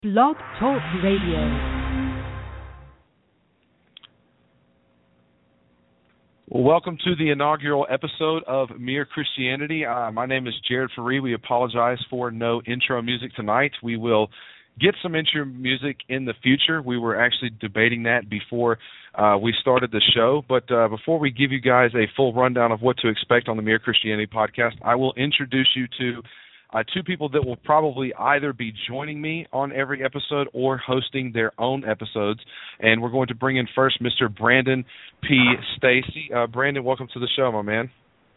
Blog Talk Radio. Well, welcome to the inaugural episode of Mere Christianity. My name is Jared Faree. We apologize for no intro music tonight. We will get some intro music in the future. We were actually debating that before we started the show. But before we give you guys a full rundown of what to expect on the Mere Christianity podcast, I will introduce you to two people that will probably either be joining me on every episode or hosting their own episodes. And we're going to bring in first Mr. Brandon P. Stacy. Brandon, welcome to the show, my man.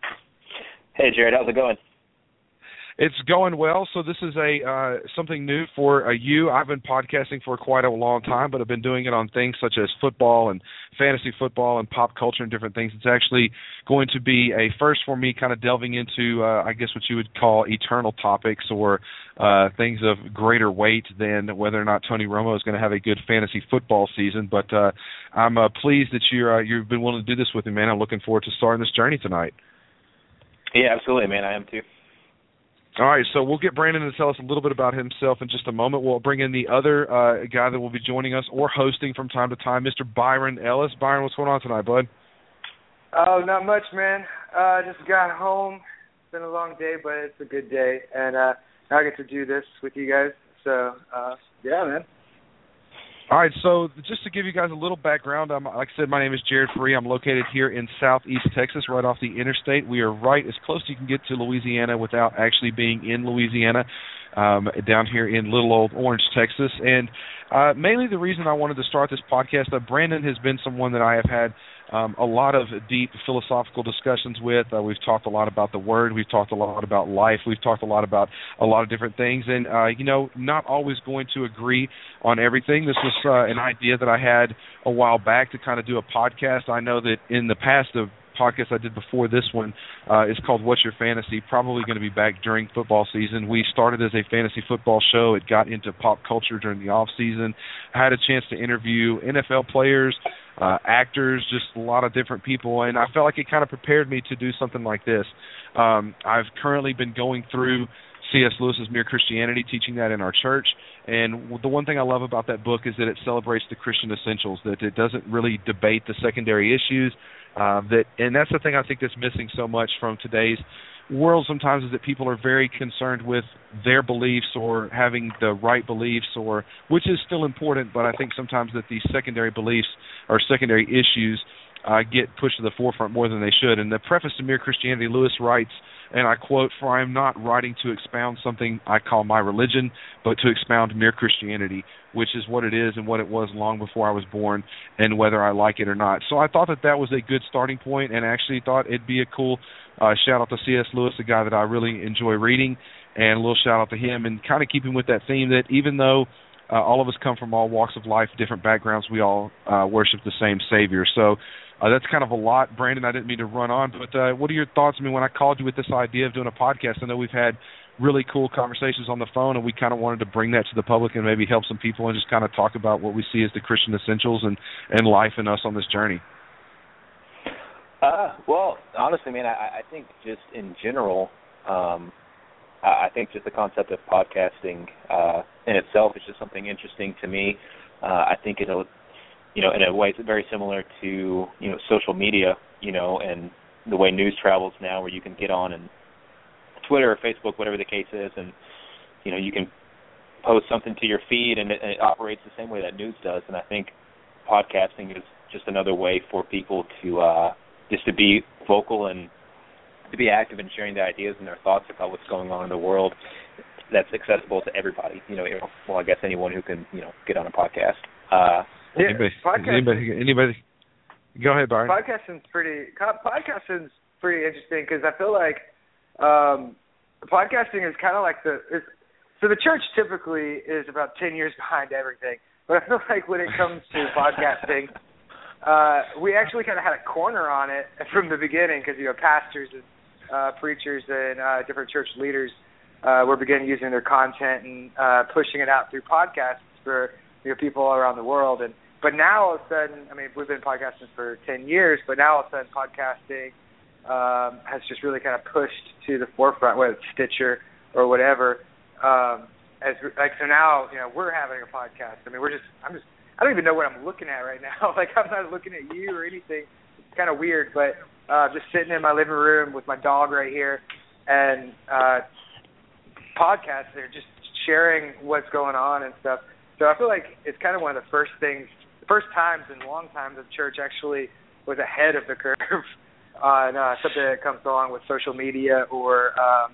Hey, Jared. How's it going? It's going well. So this is something new for you. I've been podcasting for quite a long time, but I've been doing it on things such as football and fantasy football and pop culture and different things. It's actually going to be a first for me, kind of delving into, I guess, what you would call eternal topics or things of greater weight than whether or not Tony Romo is going to have a good fantasy football season. But I'm pleased that you've been willing to do this with me, man. I'm looking forward to starting this journey tonight. Yeah, absolutely, man. I am too. All right, so we'll get Brandon to tell us a little bit about himself in just a moment. We'll bring in the other guy that will be joining us or hosting from time to time, Mr. Byron Ellis. Byron, what's going on tonight, bud? Oh, not much, man. Just got home. It's been a long day, but it's a good day. And now I get to do this with you guys. So, yeah, man. All right, so just to give you guys a little background, like I said, my name is Jared Faree. I'm located here in southeast Texas, right off the interstate. We are right as close as you can get to Louisiana without actually being in Louisiana, down here in little old Orange, Texas. And mainly the reason I wanted to start this podcast, Brandon has been someone that I have had a lot of deep philosophical discussions with. We've talked a lot about the Word. We've talked a lot about life. We've talked a lot about a lot of different things. And, not always going to agree on everything. This was an idea that I had a while back to kind of do a podcast. I know that in the past, the podcast I did before this one is called What's Your Fantasy, probably going to be back during football season. We started as a fantasy football show. It got into pop culture during the off season. I had a chance to interview NFL players, actors, just a lot of different people, and I felt like it kind of prepared me to do something like this. I've currently been going through C.S. Lewis's Mere Christianity, teaching that in our church, and the one thing I love about that book is that it celebrates the Christian essentials, that it doesn't really debate the secondary issues, and that's the thing I think that's missing so much from today's world sometimes, is that people are very concerned with their beliefs or having the right beliefs, or which is still important, but I think sometimes that these secondary beliefs or secondary issues get pushed to the forefront more than they should. In the preface to Mere Christianity, Lewis writes, and I quote, "For I am not writing to expound something I call my religion, but to expound mere Christianity," which is what it is and what it was long before I was born, and whether I like it or not. So I thought that was a good starting point, and actually thought it'd be a cool shout out to C.S. Lewis, a guy that I really enjoy reading, and a little shout out to him, and kind of keeping with that theme that even though all of us come from all walks of life, different backgrounds, we all worship the same Savior. So that's kind of a lot. Brandon, I didn't mean to run on, but what are your thoughts? I mean, when I called you with this idea of doing a podcast, I know we've had really cool conversations on the phone, and we kind of wanted to bring that to the public and maybe help some people and just kind of talk about what we see as the Christian essentials and life and us on this journey. Well, honestly, man, I think just in general, I think just the concept of podcasting in itself is just something interesting to me. I think it'll, in a way it's very similar to, social media, and the way news travels now, where you can get on and Twitter or Facebook, whatever the case is, and, you can post something to your feed, and it operates the same way that news does. And I think podcasting is just another way for people to just to be vocal and to be active in sharing their ideas and their thoughts about what's going on in the world that's accessible to everybody. Well, I guess anyone who can, get on a podcast. Anybody? Go ahead, Byron. Podcasting's pretty interesting because I feel like podcasting is kind of like so the church typically is about 10 years behind everything, but I feel like when it comes to podcasting, we actually kind of had a corner on it from the beginning because pastors and preachers and different church leaders were beginning using their content and pushing it out through podcasts for people all around the world. But now all of a sudden, I mean, we've been podcasting for 10 years, but now all of a sudden podcasting has just really kind of pushed to the forefront, whether it's Stitcher or whatever. so now, we're having a podcast. I mean, I don't even know what I'm looking at right now. Like, I'm not looking at you or anything. It's kind of weird, but just sitting in my living room with my dog right here and podcasts. They're just sharing what's going on and stuff. So I feel like it's kind of one of the first times in a long time that the church actually was ahead of the curve on something that comes along with social media or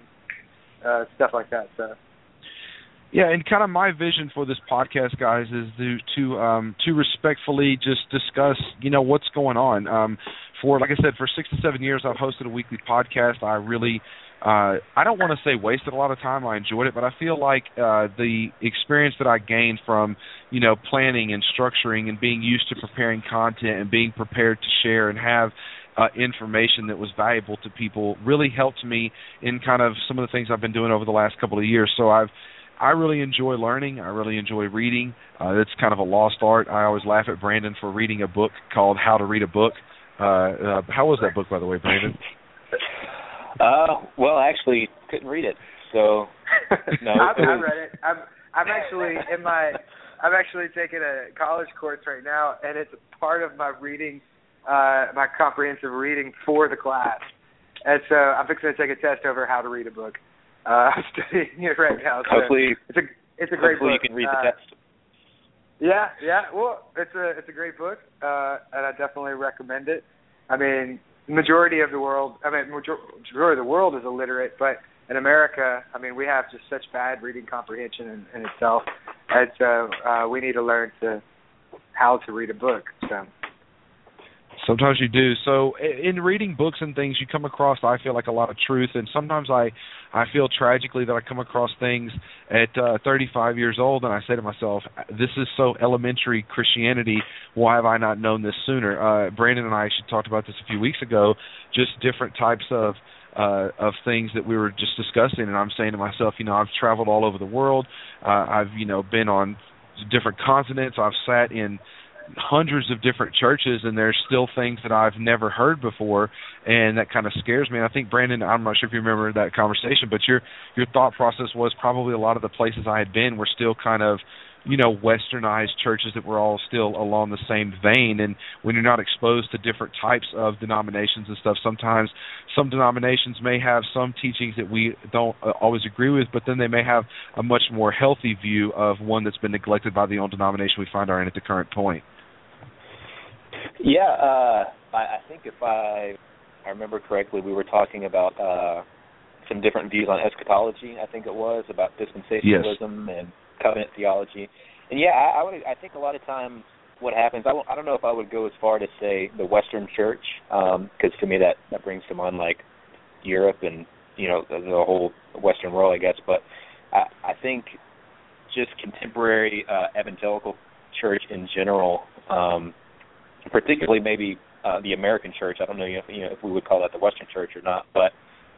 stuff like that. So. Yeah, and kind of my vision for this podcast, guys, is to respectfully just discuss, what's going on. Like I said, for 6 to 7 years, I've hosted a weekly podcast. I really, I don't want to say wasted a lot of time. I enjoyed it, but I feel like the experience that I gained from, planning and structuring and being used to preparing content and being prepared to share and have information that was valuable to people really helped me in kind of some of the things I've been doing over the last couple of years. So I really enjoy learning. I really enjoy reading. It's kind of a lost art. I always laugh at Brandon for reading a book called How to Read a Book. How was that book, by the way, Brandon? Well, I actually couldn't read it, so no. I read it. I'm actually taking a college course right now, and it's part of my reading, my comprehensive reading for the class. And so I'm fixing to take a test over how to read a book. I'm studying it right now. So hopefully, it's a great book. Hopefully you can read the text. Yeah. Well, it's a great book, and I definitely recommend it. I mean, majority of the world is illiterate, but in America, I mean, we have just such bad reading comprehension in itself, and so we need to learn how to read a book. So. Sometimes you do. So in reading books and things, you come across, I feel like, a lot of truth. And sometimes I feel tragically that I come across things at 35 years old, and I say to myself, this is so elementary Christianity. Why have I not known this sooner? Brandon and I actually talked about this a few weeks ago, just different types of things that we were just discussing. And I'm saying to myself, I've traveled all over the world. I've, been on different continents. I've sat in hundreds of different churches, and there's still things that I've never heard before, and that kind of scares me. And I think, Brandon, I'm not sure if you remember that conversation, but your thought process was probably a lot of the places I had been were still kind of, westernized churches that were all still along the same vein. And when you're not exposed to different types of denominations and stuff, sometimes some denominations may have some teachings that we don't always agree with, but then they may have a much more healthy view of one that's been neglected by the own denomination we find our in at the current point. Yeah, I think if I remember correctly, we were talking about some different views on eschatology. I think it was about dispensationalism and covenant theology. And yeah, I think a lot of times what happens, I don't know if I would go as far to say the Western Church, because to me that brings to mind like Europe and the whole Western world, I guess. But I think just contemporary evangelical church in general. Particularly maybe the American church. I don't know if we would call that the Western church or not, but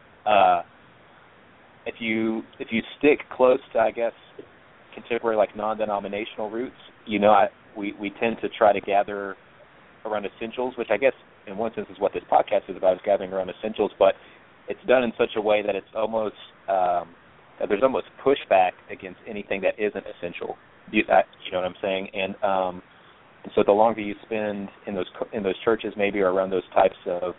if you stick close to, I guess, contemporary like non-denominational roots, we tend to try to gather around essentials, which I guess in one sense is what this podcast is about, is gathering around essentials, but it's done in such a way that it's almost that there's almost pushback against anything that isn't essential. You know what I'm saying? And so the longer you spend in those churches, maybe, or around those types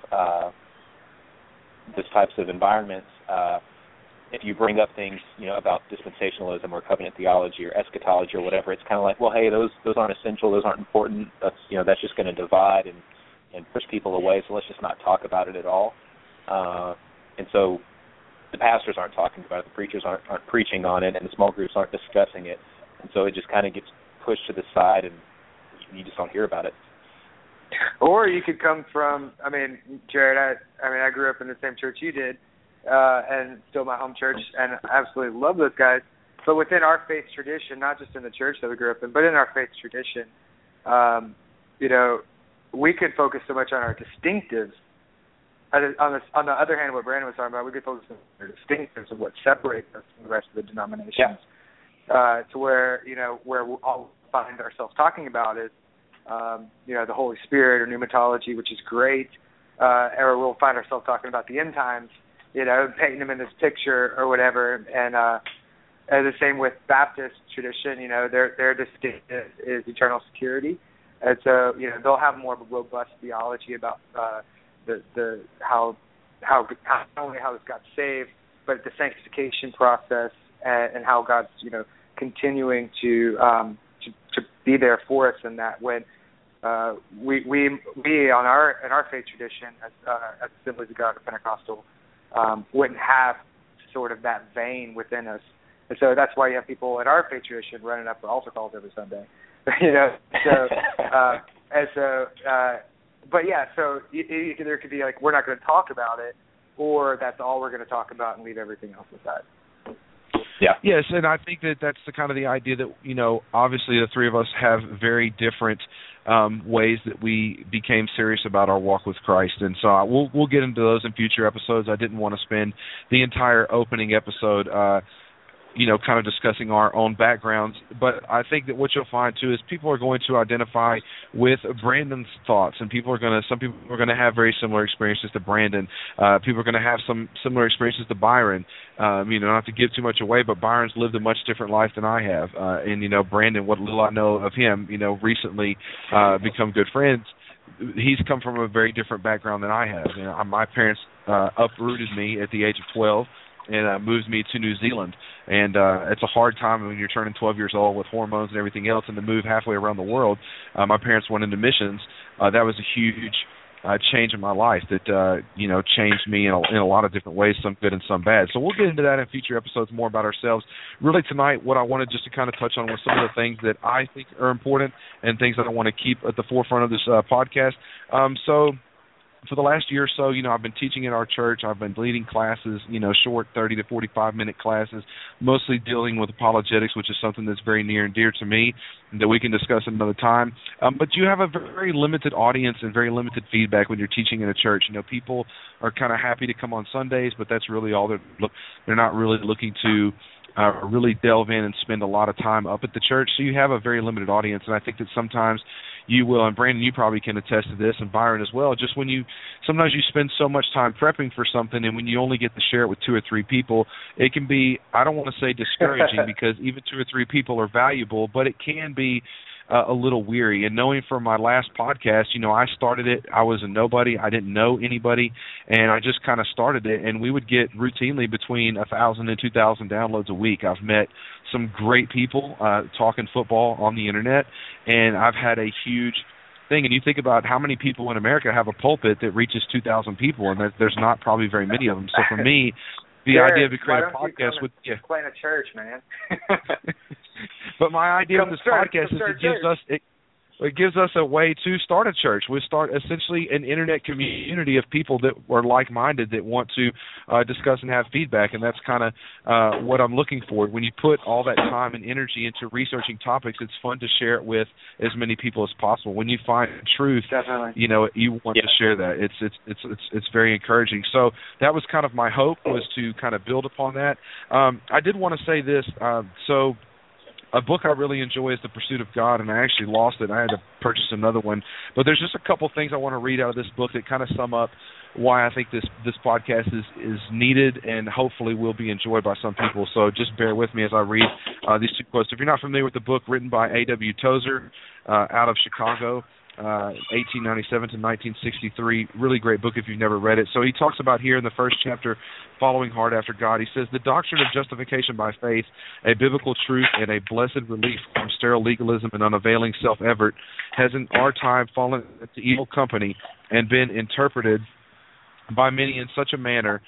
of environments, if you bring up things, about dispensationalism or covenant theology or eschatology or whatever, it's kind of like, well, hey, those aren't essential, those aren't important. That's just going to divide and push people away. So let's just not talk about it at all. And so the pastors aren't talking about it, the preachers aren't preaching on it, and the small groups aren't discussing it, and so it just kind of gets pushed to the side and you just don't hear about it. Or you could come from, Jared, I grew up in the same church you did, and still my home church, and I absolutely love those guys. But within our faith tradition, not just in the church that we grew up in, but in our faith tradition, we could focus so much on our distinctives. On the other hand, what Brandon was talking about, we could focus on our distinctives of what separates us from the rest of the denominations. Yeah. To where we'll all find ourselves talking about is, the Holy Spirit or pneumatology, which is great, or we'll find ourselves talking about the end times, painting them in this picture or whatever, and The same with Baptist tradition. Their distinct is eternal security, and so they'll have more of a robust theology about the how not only how got saved, but the sanctification process and how God's continuing to be there for us, in that when we on our faith tradition as Assemblies of God or Pentecostal wouldn't have sort of that vein within us. And so that's why you have people in our faith tradition running up for altar calls every Sunday. But yeah, so either there could be like, we're not going to talk about it, or that's all we're going to talk about and leave everything else aside. Yeah. Yes, and I think that's the kind of the idea that, obviously the three of us have very different ways that we became serious about our walk with Christ. And so we'll get into those in future episodes. I didn't want to spend the entire opening episode kind of discussing our own backgrounds. But I think that what you'll find, too, is people are going to identify with Brandon's thoughts, and some people are going to have very similar experiences to Brandon. People are going to have some similar experiences to Byron. Not to give too much away, but Byron's lived a much different life than I have. And Brandon, what little I know of him, recently become good friends. He's come from a very different background than I have. My parents uprooted me at the age of 12 and moved me to New Zealand. And it's a hard time when you're turning 12 years old with hormones and everything else, and to move halfway around the world. My parents went into missions. That was a huge change in my life that changed me in a lot of different ways, some good and some bad. So we'll get into that in future episodes, more about ourselves. Really tonight, what I wanted just to kind of touch on was some of the things that I think are important and things that I want to keep at the forefront of this podcast. So for the last year or so, I've been teaching in our church. I've been leading classes, short 30 to 45-minute classes, mostly dealing with apologetics, which is something that's very near and dear to me and that we can discuss another time. But you have a very limited audience and very limited feedback when you're teaching in a church. People are kind of happy to come on Sundays, but that's really all they're not really looking to really delve in and spend a lot of time up at the church. So you have a very limited audience, and I think that sometimes you will, and Brandon, you probably can attest to this, and Byron as well, just sometimes you spend so much time prepping for something, and when you only get to share it with 2 or 3 people, it can be, I don't want to say discouraging, because even 2 or 3 people are valuable, but it can be a little weary. And knowing from my last podcast, I started it, I was a nobody, I didn't know anybody, and I just kind of started it, and we would get routinely between 1,000 and 2,000 downloads a week. I've met some great people talking football on the internet, and I've had a huge thing. And you think about how many people in America have a pulpit that reaches 2,000 people, and there's not probably very many of them. So for me, the idea of creating a podcast with playing a church, man. But my idea of this podcast is it gives us a way to start a church. We start essentially an internet community of people that are like-minded that want to discuss and have feedback, and that's kind of what I'm looking for. When you put all that time and energy into researching topics, it's fun to share it with as many people as possible. When you find truth, definitely, you want to share that. It's very encouraging. So that was kind of my hope, was to kind of build upon that. I did want to say this. So a book I really enjoy is The Pursuit of God, and I actually lost it. I had to purchase another one. But there's just a couple things I want to read out of this book that kind of sum up why I think this podcast is needed and hopefully will be enjoyed by some people. So just bear with me as I read these 2 quotes. If you're not familiar with the book, written by A.W. Tozer out of Chicago, 1897 to 1963, really great book if you've never read it. So he talks about here in the first chapter, Following Hard After God, he says, the doctrine of justification by faith, a biblical truth and a blessed relief from sterile legalism and unavailing self-effort, has in our time fallen into evil company and been interpreted by many in such a manner,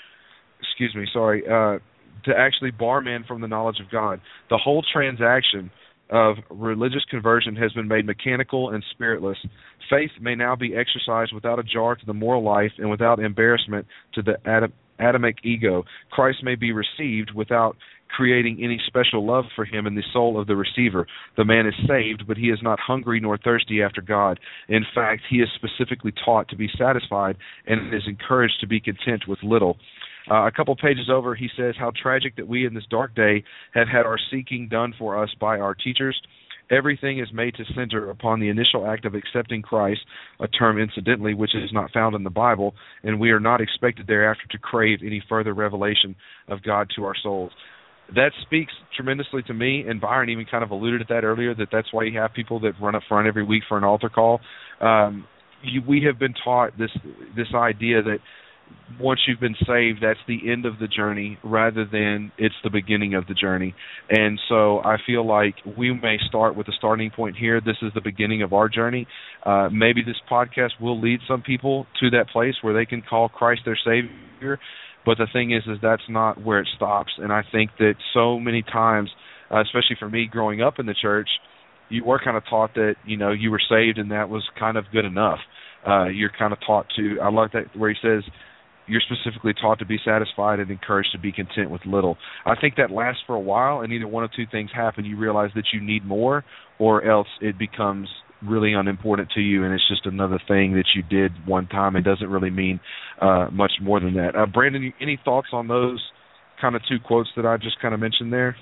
to actually bar men from the knowledge of God. The whole transaction of religious conversion has been made mechanical and spiritless. Faith may now be exercised without a jar to the moral life and without embarrassment to the Adamic ego. Christ may be received without creating any special love for him in the soul of the receiver. The man is saved, but he is not hungry nor thirsty after God. In fact, he is specifically taught to be satisfied and is encouraged to be content with little. A couple pages over, he says, how tragic that we in this dark day have had our seeking done for us by our teachers. Everything is made to center upon the initial act of accepting Christ, a term, incidentally, which is not found in the Bible, and we are not expected thereafter to crave any further revelation of God to our souls. that speaks tremendously to me, and Byron even kind of alluded to that earlier, that's why you have people that run up front every week for an altar call. We have been taught this idea that once you've been saved, that's the end of the journey rather than it's the beginning of the journey. And so I feel like we may start with a starting point here. This is the beginning of our journey. Maybe this podcast will lead some people to that place where they can call Christ their Savior. But the thing is that's not where it stops. And I think that so many times, especially for me growing up in the church, you were kind of taught that, you were saved and that was kind of good enough. You're kind of taught to, I like that where he says, you're specifically taught to be satisfied and encouraged to be content with little. I think that lasts for a while, and either one of two things happen. You realize that you need more, or else it becomes really unimportant to you, and it's just another thing that you did one time. It doesn't really mean much more than that. Brandon, any thoughts on those kind of two quotes that I just kind of mentioned there?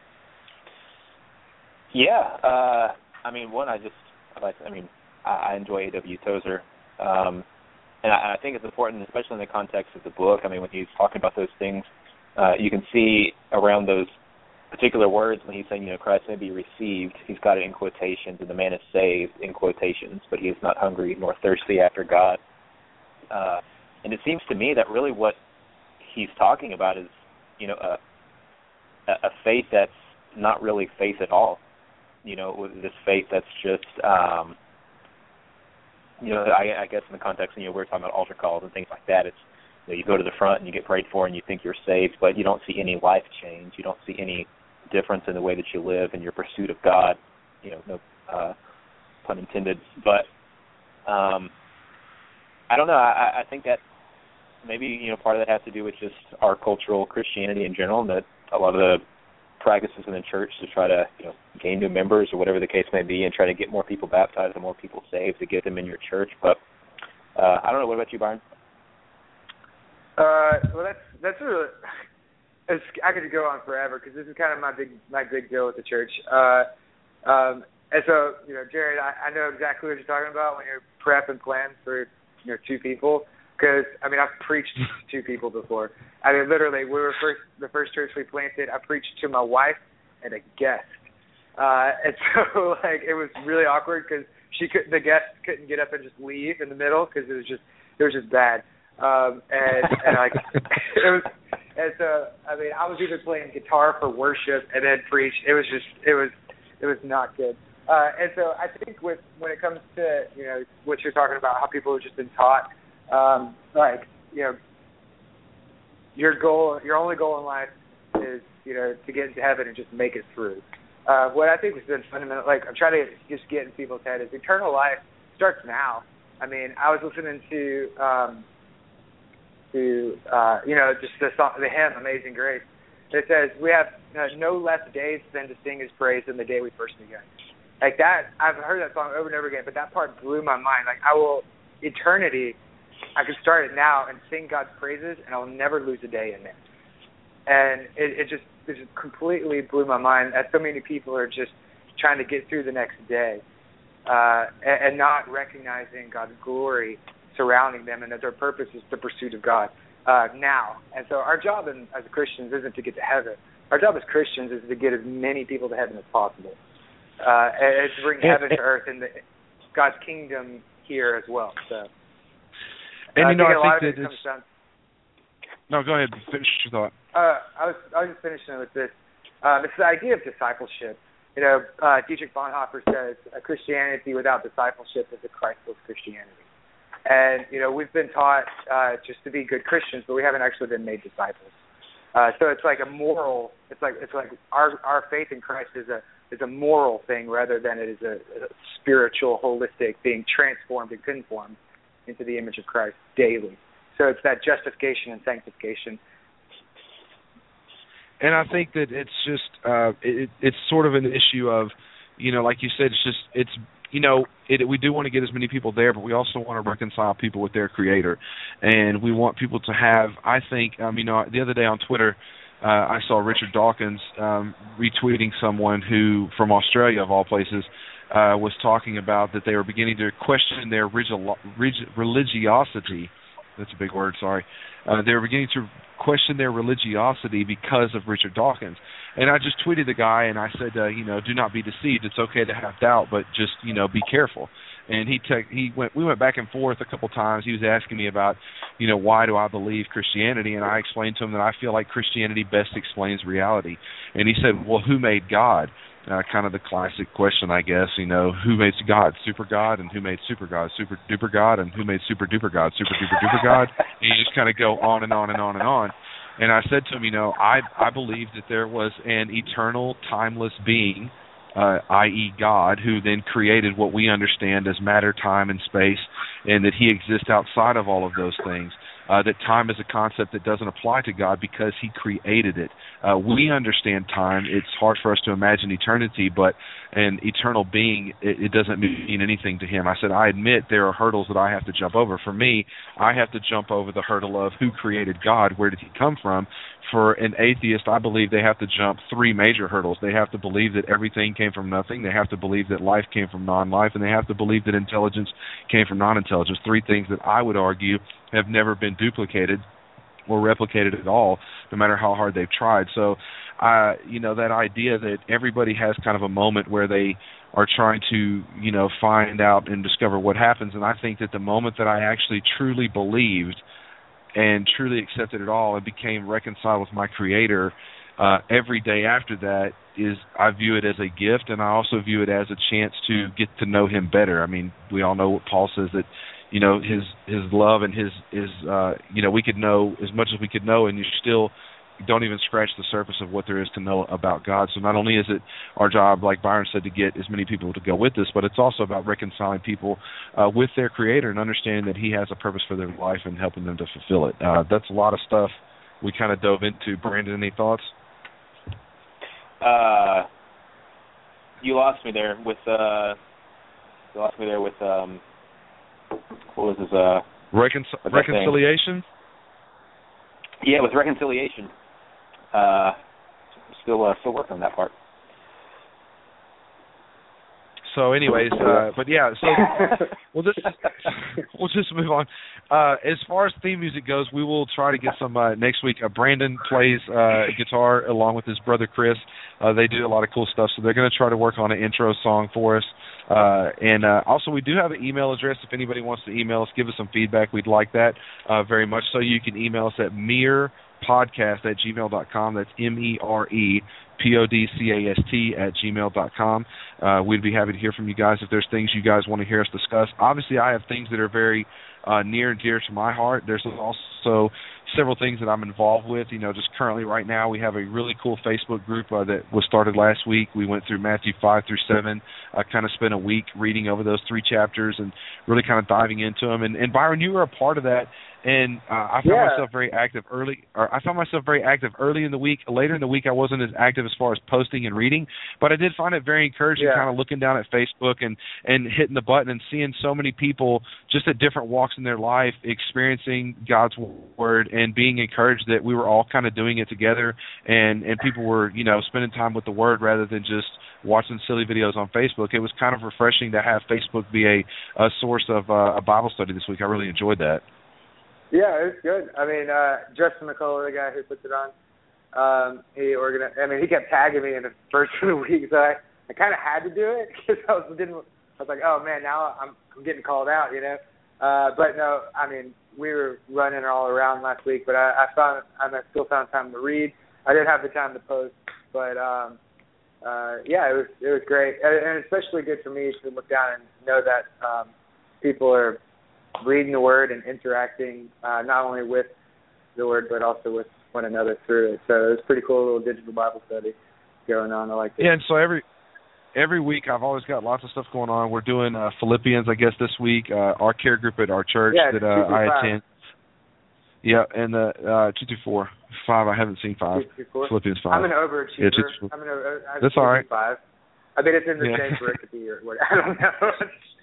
Yeah. I enjoy A.W. Tozer. And I think it's important, especially in the context of the book. I mean, when he's talking about those things, you can see around those particular words when he's saying, Christ may be received, he's got it in quotations, and the man is saved in quotations, but he is not hungry nor thirsty after God. And it seems to me that really what he's talking about is, a faith that's not really faith at all. This faith that's just... I guess in the context, we're talking about altar calls and things like that. It's, you go to the front and you get prayed for and you think you're saved, but you don't see any life change. You don't see any difference in the way that you live and your pursuit of God. No pun intended. But I don't know. I think that maybe part of that has to do with just our cultural Christianity in general, and that a lot of the practices in the church to try to gain new members or whatever the case may be, and try to get more people baptized and more people saved to get them in your church. But I don't know. What about you, Byron? Well, that's really. I could go on forever because this is kind of my big deal with the church. And so Jared, I know exactly what you're talking about when you're prepping plans for two people. Because, I've preached to two people before. Literally, the first church we planted, I preached to my wife and a guest. And so, it was really awkward because the guest couldn't get up and just leave in the middle because it was just bad. I was either playing guitar for worship and then preach. It was not good. And so I think when it comes to, what you're talking about, how people have just been taught, your only goal in life is, to get into heaven and just make it through. What I think has been fundamental, I'm trying to just get in people's head, is eternal life starts now. I was listening to just the song, the hymn, Amazing Grace. It says, we have no less days than to sing his praise than the day we first began. That, I've heard that song over and over again, but that part blew my mind. Eternity, I could start it now and sing God's praises, and I'll never lose a day in there. And it just completely blew my mind that so many people are just trying to get through the next day and not recognizing God's glory surrounding them, and that their purpose is the pursuit of God now. And so our job as Christians isn't to get to heaven. Our job as Christians is to get as many people to heaven as possible, and to bring heaven to earth and God's kingdom here as well. So. And I think that it's... No, go ahead. Finish your thought. I was just finishing with this. It's the idea of discipleship. Dietrich Bonhoeffer says a Christianity without discipleship is a Christless Christianity. And we've been taught just to be good Christians, but we haven't actually been made disciples. So it's like a moral. It's like our faith in Christ is a moral thing rather than it is a spiritual, holistic, being transformed and conformed into the image of Christ daily. So it's that justification and sanctification. And I think that it's just it's sort of an issue of, like you said, we do want to get as many people there, but we also want to reconcile people with their Creator, and we want people to have. I think the other day on Twitter, I saw Richard Dawkins retweeting someone who from Australia of all places was talking about that they were beginning to question their religiosity that's a big word, sorry. They were beginning to question their religiosity because of Richard Dawkins. And I just tweeted the guy and I said, do not be deceived. It's okay to have doubt, but just, be careful. And we went back and forth a couple times. He was asking me about, why do I believe Christianity? And I explained to him that I feel like Christianity best explains reality. And he said, well, who made God? Kind of the classic question, I guess, who made God? Super God, and who made super God? Super duper God, and who made super duper God? Super duper duper God? And you just kind of go on and on and on and on. And I said to him, I believe that there was an eternal, timeless being, i.e. God, who then created what we understand as matter, time, and space, and that he exists outside of all of those things. That time is a concept that doesn't apply to God because he created it. We understand time. It's hard for us to imagine eternity, but an eternal being, it doesn't mean anything to him. I said, I admit there are hurdles that I have to jump over. For me, I have to jump over the hurdle of who created God, where did he come from. For an atheist, I believe they have to jump 3 major hurdles. They have to believe that everything came from nothing. They have to believe that life came from non-life. And they have to believe that intelligence came from non-intelligence. 3 things that I would argue have never been duplicated or replicated at all, no matter how hard they've tried. So, that idea that everybody has kind of a moment where they are trying to, find out and discover what happens. And I think that the moment that I actually truly believed and truly accepted it all and became reconciled with my Creator, every day after that I view it as a gift, and I also view it as a chance to get to know him better. I mean, we all know what Paul says, that his love and his we could know as much as we could know, and you still don't even scratch the surface of what there is to know about God. So not only is it our job, like Byron said, to get as many people to go with us, but it's also about reconciling people with their Creator and understanding that he has a purpose for their life and helping them to fulfill it. That's a lot of stuff we kind of dove into. Brandon, any thoughts? You lost me there with what was his reconciliation? Yeah, with reconciliation. Still working on that part. So, anyways, but yeah, so we'll just move on. As far as theme music goes, we will try to get some next week. Brandon plays guitar along with his brother Chris. They do a lot of cool stuff, so they're going to try to work on an intro song for us. And also, we do have an email address. If anybody wants to email us, give us some feedback. We'd like that very much. So you can email us at merepodcast@gmail.com. That's merepodcast@gmail.com. We'd be happy to hear from you guys if there's things you guys want to hear us discuss. Obviously, I have things that are very near and dear to my heart. There's also several things that I'm involved with. Just currently right now, we have a really cool Facebook group that was started last week. We went through Matthew 5 through 7. I kind of spent a week reading over those 3 chapters and really kind of diving into them. And Byron, you were a part of that. And I found myself very active early. I found myself very active early in the week. Later in the week, I wasn't as active as far as posting and reading, but I did find it very encouraging, kind of looking down at Facebook and hitting the button and seeing so many people just at different walks in their life experiencing God's word and being encouraged that we were all kind of doing it together, and people were spending time with the word rather than just watching silly videos on Facebook. It was kind of refreshing to have Facebook be a source of a Bible study this week. I really enjoyed that. Yeah, it was good. I mean, Justin McCullough, the guy who puts it on, he organized. I mean, he kept tagging me in the first 2 weeks. I kind of had to do it because I was like, oh man, now I'm getting called out, But no, I mean, we were running all around last week, but I still found time to read. I didn't have the time to post, but yeah, it was great, and especially good for me to look down and know that people are reading the Word and interacting not only with the Word but also with one another through it. So it was a pretty cool little digital Bible study going on. I like it. Yeah, and so every week I've always got lots of stuff going on. We're doing Philippians, I guess, this week. Our care group at our church that I attend. Yeah, and 224. 5, I haven't seen 5. Philippians 5. I'm an overachiever. Yeah, I'm that's all right. 5. I bet it's in the same pericope or what. I don't know.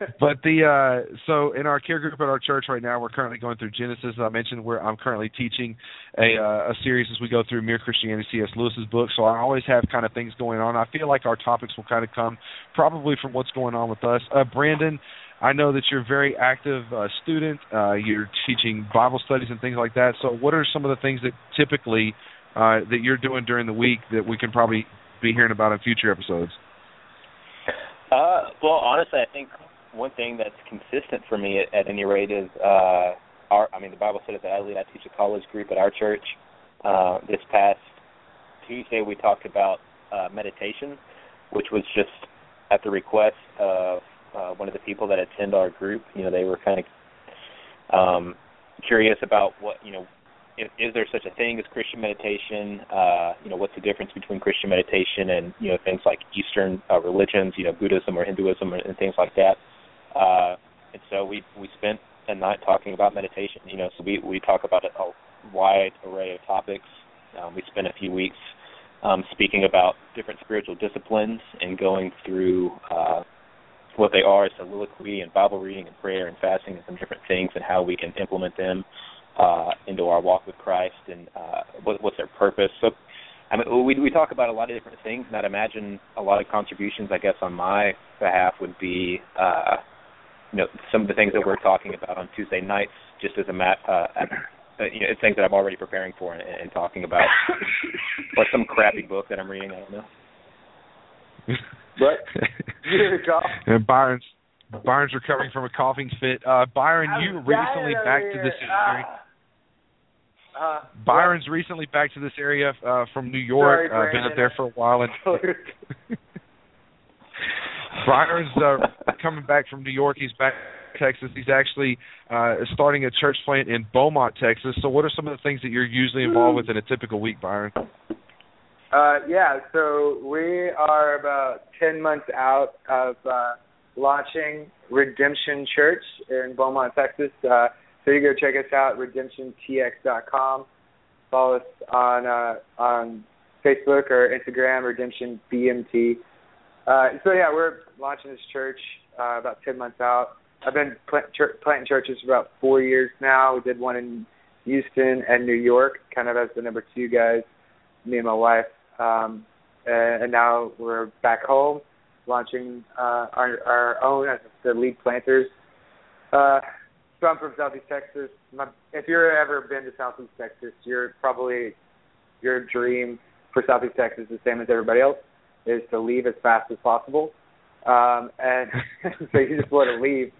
But so in our care group at our church right now, we're currently going through Genesis. As I mentioned, I'm currently teaching a series as we go through Mere Christianity, C.S. Lewis's book. So I always have kind of things going on. I feel like our topics will kind of come probably from what's going on with us. Brandon, I know that you're a very active student. You're teaching Bible studies and things like that. So what are some of the things that typically that you're doing during the week that we can probably be hearing about in future episodes? Well, honestly, I think one thing that's consistent for me at any rate is the Bible study that I lead. I teach a college group at our church. This past Tuesday, we talked about meditation, which was just at the request of one of the people that attend our group. They were kind of curious about what, is there such a thing as Christian meditation? What's the difference between Christian meditation and, things like Eastern religions, Buddhism or Hinduism and things like that. And so we spent a night talking about meditation, so we talk about a wide array of topics. We spent a few weeks speaking about different spiritual disciplines and going through what they are, soliloquy and Bible reading and prayer and fasting and some different things and how we can implement them into our walk with Christ and what's their purpose. So, we talk about a lot of different things, and I'd imagine a lot of contributions, I guess, on my behalf would be, some of the things that we're talking about on Tuesday nights, just as it's things that I'm already preparing for and talking about, or some crappy book that I'm reading. I don't know. But and Byron's recovering from a coughing fit. Byron, you recently back to this area. Byron's recently back to this area from New York. Sorry, been up there for a while. And Byron's coming back from New York. He's back in Texas. He's actually starting a church plant in Beaumont, Texas. So what are some of the things that you're usually involved with in a typical week, Byron? So we are about 10 months out of launching Redemption Church in Beaumont, Texas. So you go check us out, redemptiontx.com. Follow us on Facebook or Instagram, Redemption BMT. We're launching this church about 10 months out. I've been planting churches for about 4 years now. We did one in Houston and New York, kind of as the number 2 guys, me and my wife. And now we're back home, launching our own as the lead planters. So I'm from Southeast Texas. If you've ever been to Southeast Texas, your dream for Southeast Texas is the same as everybody else, is to leave as fast as possible. And so you just want to leave.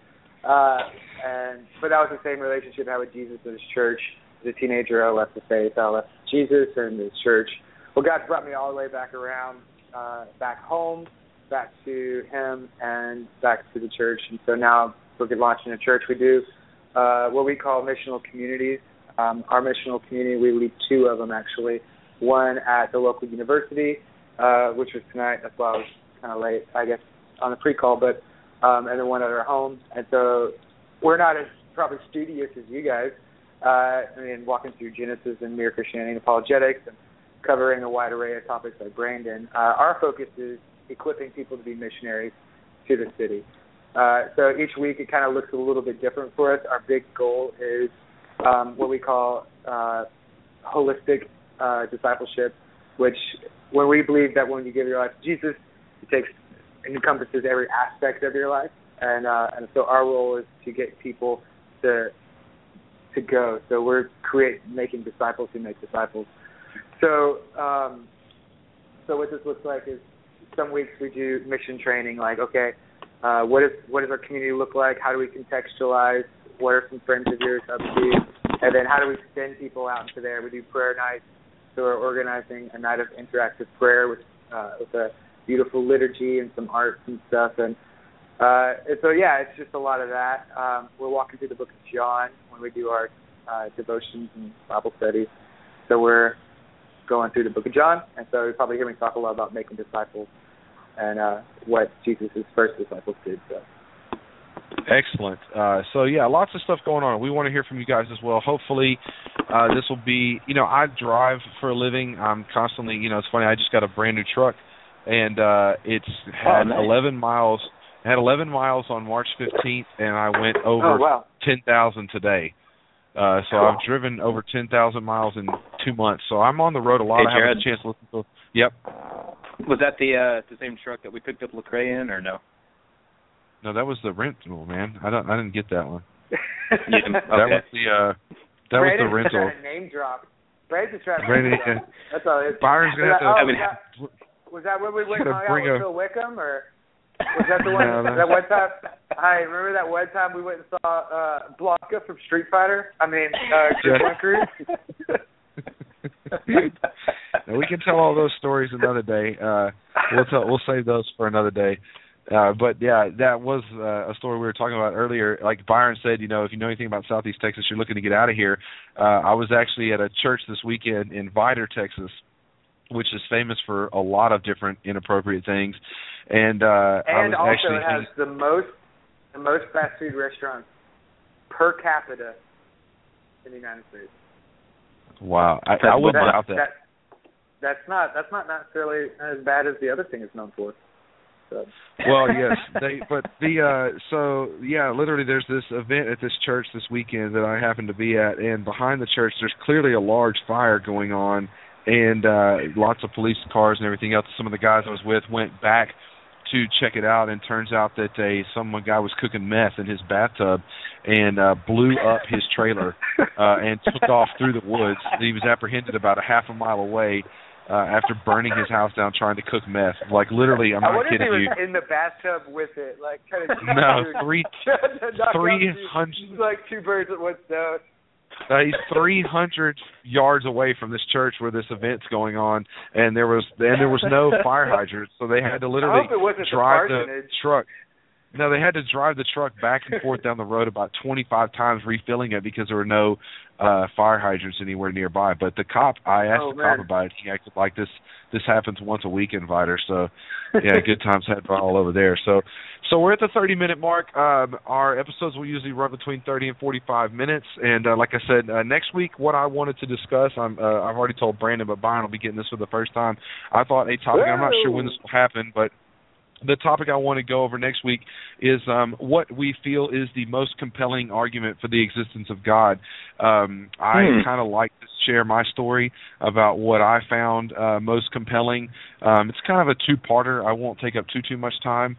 But that was the same relationship I had with Jesus and his church. As a teenager, I left the faith. I left Jesus and his church. Well, God brought me all the way back around, back home, back to him, and back to the church. And so now we're launching a church. We do what we call missional communities. Our missional community, we lead 2 of them, actually. One at the local university, which was tonight. That's why I was kind of late, I guess, on the pre-call. But and then one at our home. And so we're not as probably studious as you guys. Walking through Genesis and Mere Christianity and apologetics and covering a wide array of topics like Brandon. Our focus is equipping people to be missionaries to the city. So each week it kind of looks a little bit different for us. Our big goal is what we call holistic discipleship, which when we believe that when you give your life to Jesus, it encompasses every aspect of your life. And so our role is to get people to go. So we're making disciples who make disciples. So what this looks like is some weeks we do mission training, like, okay, what does our community look like? How do we contextualize? What are some friends of yours up to? And then how do we send people out into there? We do prayer nights. So we're organizing a night of interactive prayer with a beautiful liturgy and some art and stuff. And so, it's just a lot of that. We're walking through the book of John when we do our devotions and Bible studies. So we're going through the book of John, and so you'll probably hear me talk a lot about making disciples and what Jesus' first disciples did. So. Excellent. Lots of stuff going on. We want to hear from you guys as well. Hopefully this will be, I drive for a living. I'm constantly, it's funny, I just got a brand new truck, and it's had 11 miles. I had 11 miles on March 15th, and I went over 10,000 today. So I've driven over 10,000 miles in 2 months. So I'm on the road a lot. I haven't had a chance to listen to. Yep. Was that the same truck that we picked up Lecrae in, or no? No, that was the rental, man. I didn't get that one. Okay. That was the rental. Trying to name drop. Braden's trying to name drop. That's all it is. Byron's gonna have to. Was that when we went and hung out with Phil Wickham, or was that the one? That one time? I remember that one time we went and saw Blanca from Street Fighter. I mean, Group 1 Crew. Now, we can tell all those stories another day. We'll save those for another day. But yeah, that was a story we were talking about earlier. Like Byron said, if you know anything about Southeast Texas, you're looking to get out of here. I was actually at a church this weekend in Vidor, Texas, which is famous for a lot of different inappropriate things. And I was also actually it has the most fast food restaurants per capita in the United States. Wow, I wouldn't doubt that. That's not necessarily as bad as the other thing is known for. So. Well, yes, literally, there's this event at this church this weekend that I happen to be at, and behind the church, there's clearly a large fire going on, and lots of police cars and everything else. Some of the guys I was with went back to check it out, and turns out that some guy was cooking meth in his bathtub and blew up his trailer and took off through the woods. He was apprehended about a half a mile away after burning his house down trying to cook meth. Like, literally, I'm not kidding you. I wonder if he was in the bathtub with it, like, kind of... No, 300... like two birds with one stone. He's 300 yards away from this church where this event's going on, and there was no fire hydrants, so they had to literally drive the truck. No, they had to drive the truck back and forth down the road about 25 times, refilling it because there were no fire hydrants anywhere nearby. But the cop, I asked the cop about it. He acted like this happens once a week in Vidor. So, yeah, good times had all over there. So we're at the 30-minute mark. Our episodes will usually run between 30 and 45 minutes. And like I said, next week, what I wanted to discuss, I've already told Brandon, but Byron will be getting this for the first time. I thought a topic, I'm not sure when this will happen, but the topic I want to go over next week is what we feel is the most compelling argument for the existence of God. I kind of like to share my story about what I found most compelling. It's kind of a two-parter. I won't take up too much time.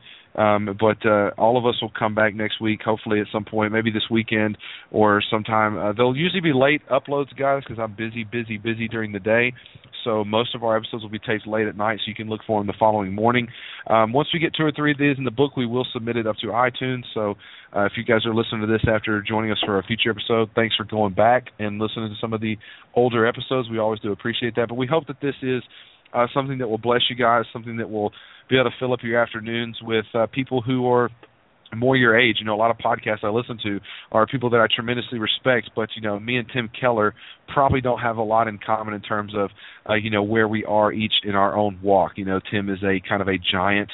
But all of us will come back next week, hopefully at some point, maybe this weekend or sometime. They'll usually be late uploads, guys, because I'm busy during the day. So most of our episodes will be taped late at night, so you can look for them the following morning. Once we get 2 or 3 of these in the book, we will submit it up to iTunes. So if you guys are listening to this after joining us for a future episode, thanks for going back and listening to some of the older episodes. We always do appreciate that. But we hope that this is something that will bless you guys, something that will be able to fill up your afternoons with people who are more your age. A lot of podcasts I listen to are people that I tremendously respect, but, me and Tim Keller probably don't have a lot in common in terms of, where we are each in our own walk. Tim is a kind of a giant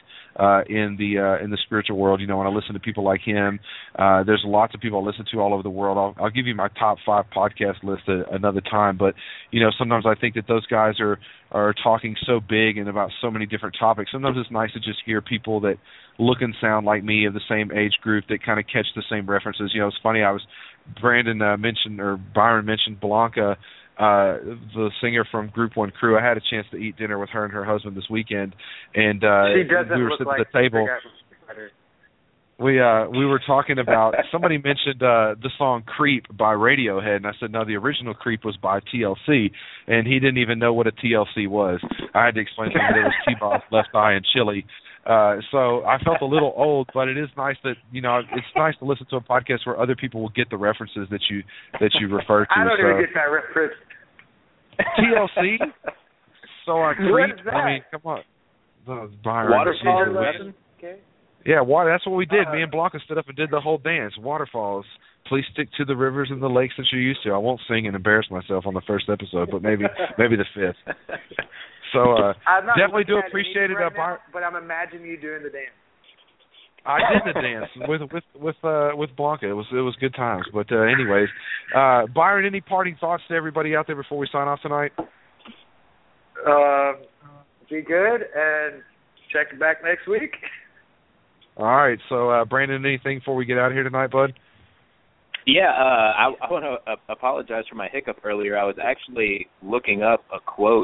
in the spiritual world. When I listen to people like him, there's lots of people I listen to all over the world. I'll give you my top 5 podcast list another time, but, sometimes I think that those guys are talking so big and about so many different topics. Sometimes it's nice to just hear people that look and sound like me of the same age group that kind of catch the same references. It's funny, Byron mentioned Blanca, the singer from Group 1 Crew. I had a chance to eat dinner with her and her husband this weekend, and we were sitting at the table. We were talking about, somebody mentioned the song Creep by Radiohead, and I said, no, the original Creep was by TLC, and he didn't even know what a TLC was. I had to explain to him that it was T-Bob's Left Eye and Chili. So I felt a little old, but it is nice that, it's nice to listen to a podcast where other people will get the references that you refer to. I don't even get that reference. TLC? So I Creep? I mean, come on. Waterfalls? Okay. Yeah, that's what we did. Me and Blanca stood up and did the whole dance. Waterfalls. Please stick to the rivers and the lakes that you're used to. I won't sing and embarrass myself on the first episode, but maybe the 5th. So definitely do appreciate it, right but I'm imagining you doing the dance. I did the dance with Blanca. It was good times. But anyways, Byron, any parting thoughts to everybody out there before we sign off tonight? Be good and check back next week. All right, so Brandon, anything before we get out of here tonight, bud? Yeah, I want to apologize for my hiccup earlier. I was actually looking up a quote,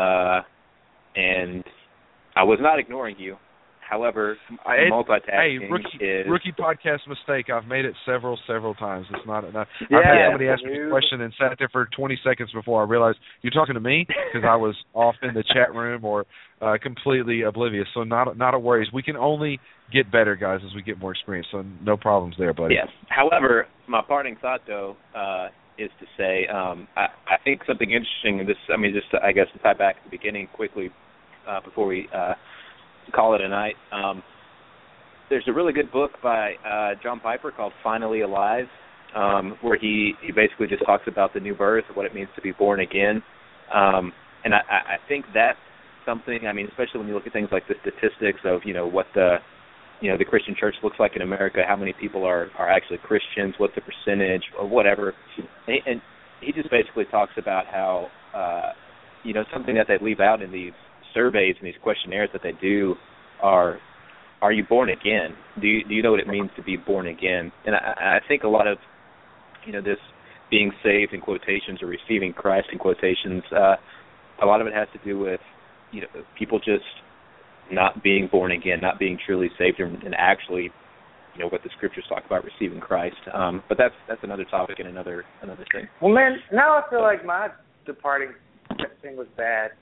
and I was not ignoring you. However, multitasking rookie podcast mistake. I've made it several times. It's not enough. Yeah, I've had somebody ask me a question and sat there for 20 seconds before I realized you're talking to me because I was off in the chat room or completely oblivious. So not a worries. We can only get better, guys, as we get more experience. So no problems there, buddy. Yes. However, my parting thought though is to say I think something interesting in this. I mean, just I guess to tie back at the beginning quickly before we call it a night. There's a really good book by John Piper called Finally Alive, where he basically just talks about the new birth, what it means to be born again. And I think that's something, I mean, especially when you look at things like the statistics of, what the Christian church looks like in America, how many people are actually Christians, what's the percentage, or whatever. And he just basically talks about how, something that they leave out in these surveys and these questionnaires that they do are you born again? Do you know what it means to be born again? And I think a lot of this being saved in quotations or receiving Christ in quotations, a lot of it has to do with people just not being born again, not being truly saved, and actually what the scriptures talk about receiving Christ. But that's another topic and another thing. Well, man, now I feel like my departing thing was bad.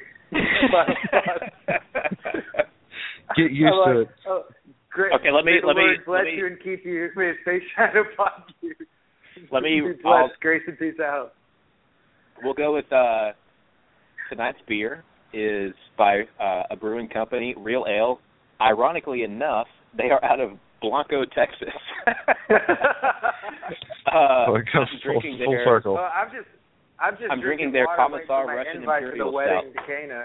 Get used to it. Great. Okay, let me bless you and keep you. May His face shine upon you. Let me be blessed, grace and peace out. We'll go with tonight's beer is by a brewing company, Real Ale. Ironically enough, they are out of Blanco, Texas. It comes full circle. Well, I'm drinking their water, Commissar Russian Imperial wedding Stout. to Cana.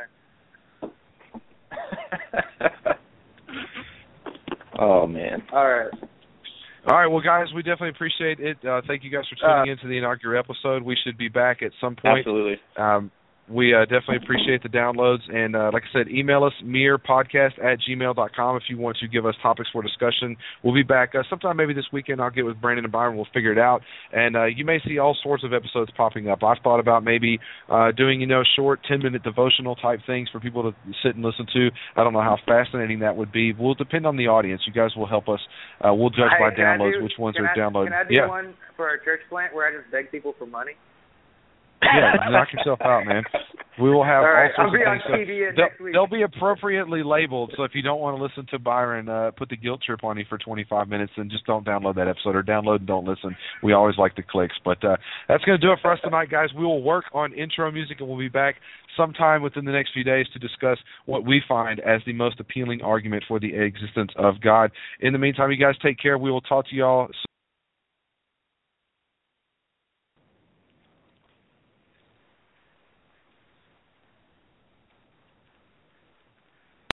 Oh, man. All right. All right, well, guys, we definitely appreciate it. Thank you guys for tuning in to the inaugural episode. We should be back at some point. Absolutely. We definitely appreciate the downloads. And like I said, email us, mirpodcast@gmail.com if you want to give us topics for discussion. We'll be back sometime maybe this weekend. I'll get with Brandon and Byron. We'll figure it out. And you may see all sorts of episodes popping up. I've thought about maybe doing, short 10-minute devotional type things for people to sit and listen to. I don't know how fascinating that would be. We'll depend on the audience. You guys will help us. We'll judge by downloads which ones are downloaded. Can I do one for our church plant where I just beg people for money? Yeah, knock yourself out, man. We will have all sorts of things. I'll be on TV next week. They'll be appropriately labeled, so if you don't want to listen to Byron put the guilt trip on you for 25 minutes, then just don't download that episode, or download and don't listen. We always like the clicks. But that's going to do it for us tonight, guys. We will work on intro music, and we'll be back sometime within the next few days to discuss what we find as the most appealing argument for the existence of God. In the meantime, you guys take care. We will talk to y'all soon.